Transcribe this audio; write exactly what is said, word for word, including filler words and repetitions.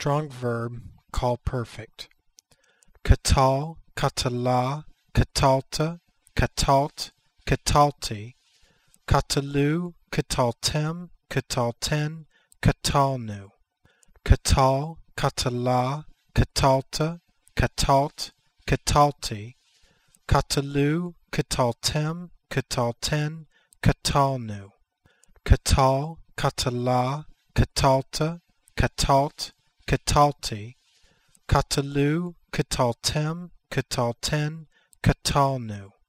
strong verb called perfect. Katal, katala, katalta, katalt, katalti, katalu, kataltem, katalten, katalnu. Katal, katala, katalta, katalt, katalti, katalu, kataltem, katalten, katalnu. Katal, katala, katalta, katalt, katalti, katalu, kataltem, katalten, katalnu.